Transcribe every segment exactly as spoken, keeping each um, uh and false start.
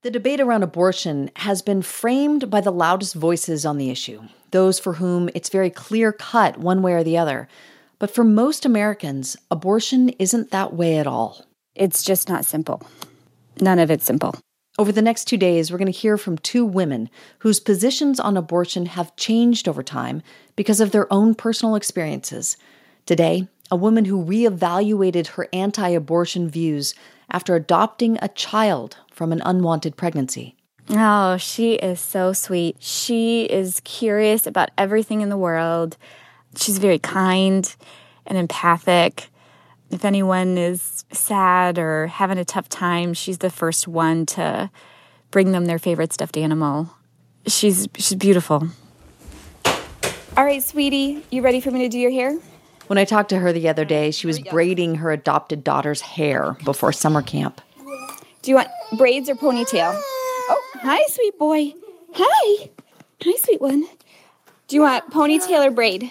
The debate around abortion has been framed by the loudest voices on the issue, those for whom it's very clear-cut one way or the other. But for most Americans, abortion isn't that way at all. It's just not simple. None of it's simple. Over the next two days, we're going to hear from two women whose positions on abortion have changed over time because of their own personal experiences. Today, a woman who reevaluated her anti-abortion views after adopting a child from an unwanted pregnancy. Oh, she is so sweet. She is curious about everything in the world. She's very kind and empathic. If anyone is sad or having a tough time, she's the first one to bring them their favorite stuffed animal. She's she's beautiful. All right, sweetie, you ready for me to do your hair? When I talked to her the other day, she was braiding her adopted daughter's hair before summer camp. Do you want braids or ponytail? Oh, hi, sweet boy. Hi. Hi, sweet one. Do you want ponytail or braid?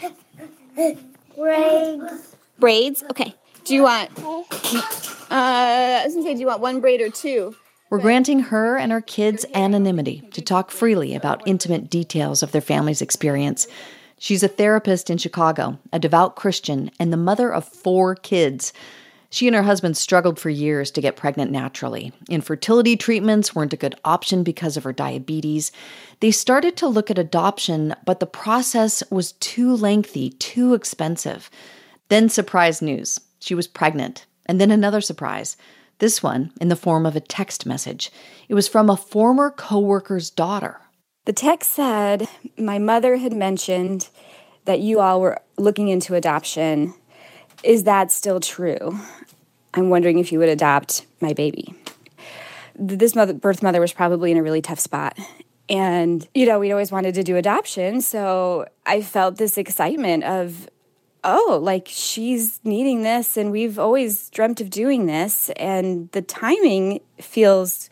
Braids. Braids? Okay. Do you want, uh, I was going to say, do you want one braid or two? We're granting her and her kids anonymity to talk freely about intimate details of their family's experience. She's a therapist in Chicago, a devout Christian, and the mother of four kids. She and her husband struggled for years to get pregnant naturally. Infertility treatments weren't a good option because of her diabetes. They started to look at adoption, but the process was too lengthy, too expensive. Then surprise news. She was pregnant. And then another surprise. This one in the form of a text message. It was from a former coworker's daughter. The text said, my mother had mentioned that you all were looking into adoption. Is that still true? I'm wondering if you would adopt my baby. This mother, birth mother was probably in a really tough spot. And, you know, we'd always wanted to do adoption. So I felt this excitement of, oh, like she's needing this and we've always dreamt of doing this. And the timing feels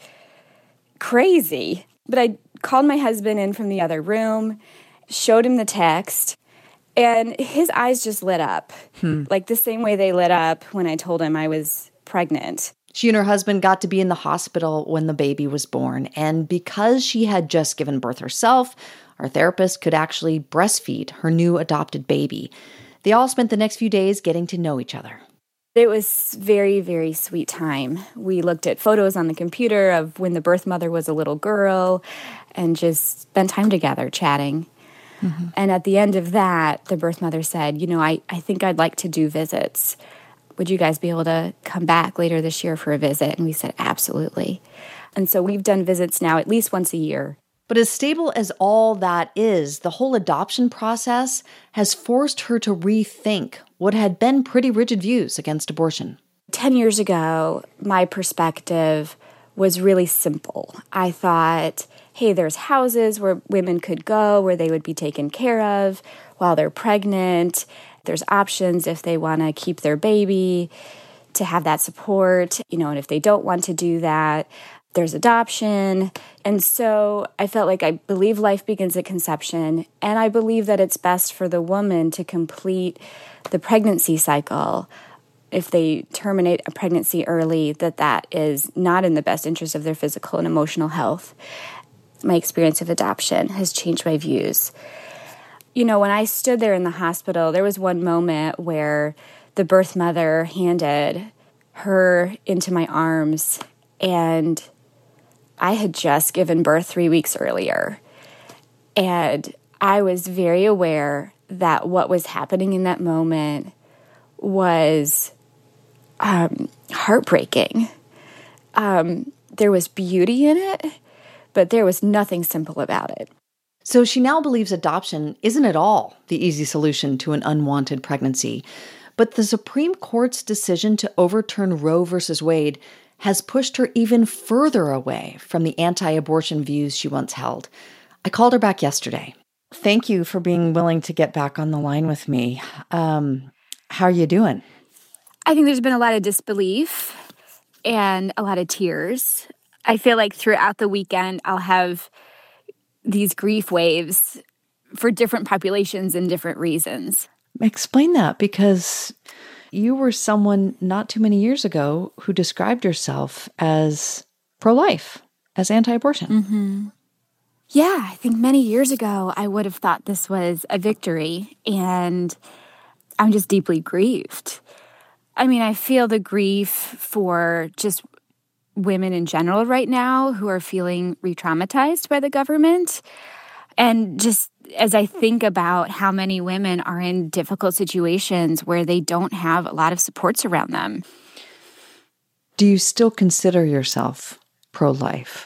crazy. But I called my husband in from the other room, showed him the text, and his eyes just lit up, hmm. like the same way they lit up when I told him I was pregnant. She and her husband got to be in the hospital when the baby was born, and because she had just given birth herself, our therapist could actually breastfeed her new adopted baby. They all spent the next few days getting to know each other. It was very, very sweet time. We looked at photos on the computer of when the birth mother was a little girl and just spent time together chatting. Mm-hmm. And at the end of that, the birth mother said, you know, I, I think I'd like to do visits. Would you guys be able to come back later this year for a visit? And we said, absolutely. And so we've done visits now at least once a year. But as stable as all that is, the whole adoption process has forced her to rethink what had been pretty rigid views against abortion. Ten years ago, my perspective was really simple. I thought, hey, there's houses where women could go, where they would be taken care of while they're pregnant. There's options if they want to keep their baby, to have that support, you know, and if they don't want to do that, there's adoption. And so I felt like I believe life begins at conception, and I believe that it's best for the woman to complete the pregnancy cycle. If they terminate a pregnancy early, that that is not in the best interest of their physical and emotional health. My experience of adoption has changed my views. You know, when I stood there in the hospital, there was one moment where the birth mother handed her into my arms, and I had just given birth three weeks earlier. And I was very aware that what was happening in that moment was um, heartbreaking. Um, there was beauty in it, but there was nothing simple about it. So she now believes adoption isn't at all the easy solution to an unwanted pregnancy. But the Supreme Court's decision to overturn Roe versus Wade has pushed her even further away from the anti-abortion views she once held. I called her back yesterday. Thank you for being willing to get back on the line with me. Um, how are you doing? I think there's been a lot of disbelief and a lot of tears. I feel like throughout the weekend, I'll have these grief waves for different populations and different reasons. Explain that, because you were someone not too many years ago who described yourself as pro-life. as anti-abortion. Mm-hmm. Yeah, I think many years ago, I would have thought this was a victory, and I'm just deeply grieved. I mean, I feel the grief for just women in general right now who are feeling re-traumatized by the government. And just as I think about how many women are in difficult situations where they don't have a lot of supports around them. Do you still consider yourself pro-life?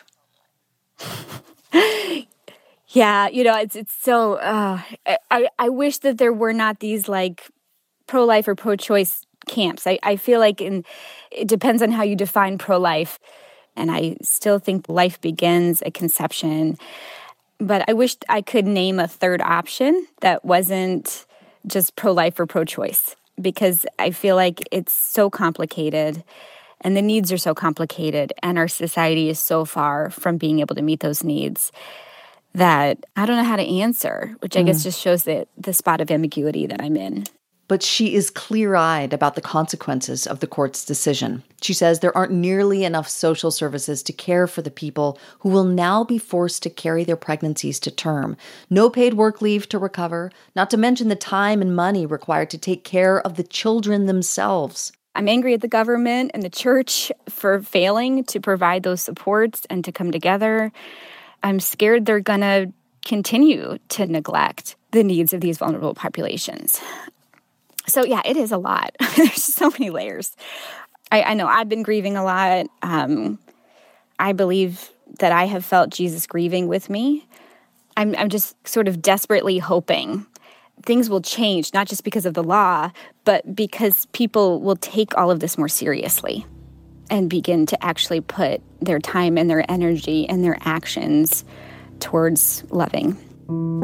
Yeah, you know, it's it's so, uh, I, I wish that there were not these like pro-life or pro-choice camps. I, I feel like in, it depends on how you define pro-life. And I still think life begins at conception. But I wish I could name a third option that wasn't just pro-life or pro-choice, because I feel like it's so complicated and the needs are so complicated and our society is so far from being able to meet those needs that I don't know how to answer, which I mm. guess just shows the, the spot of ambiguity that I'm in. But she is clear-eyed about the consequences of the court's decision. She says there aren't nearly enough social services to care for the people who will now be forced to carry their pregnancies to term. No paid work leave to recover, not to mention the time and money required to take care of the children themselves. I'm angry at the government and the church for failing to provide those supports and to come together. I'm scared they're going to continue to neglect the needs of these vulnerable populations. So, yeah, it is a lot. There's so many layers. I, I know I've been grieving a lot. Um, I believe that I have felt Jesus grieving with me. I'm, I'm just sort of desperately hoping things will change, not just because of the law, but because people will take all of this more seriously and begin to actually put their time and their energy and their actions towards loving.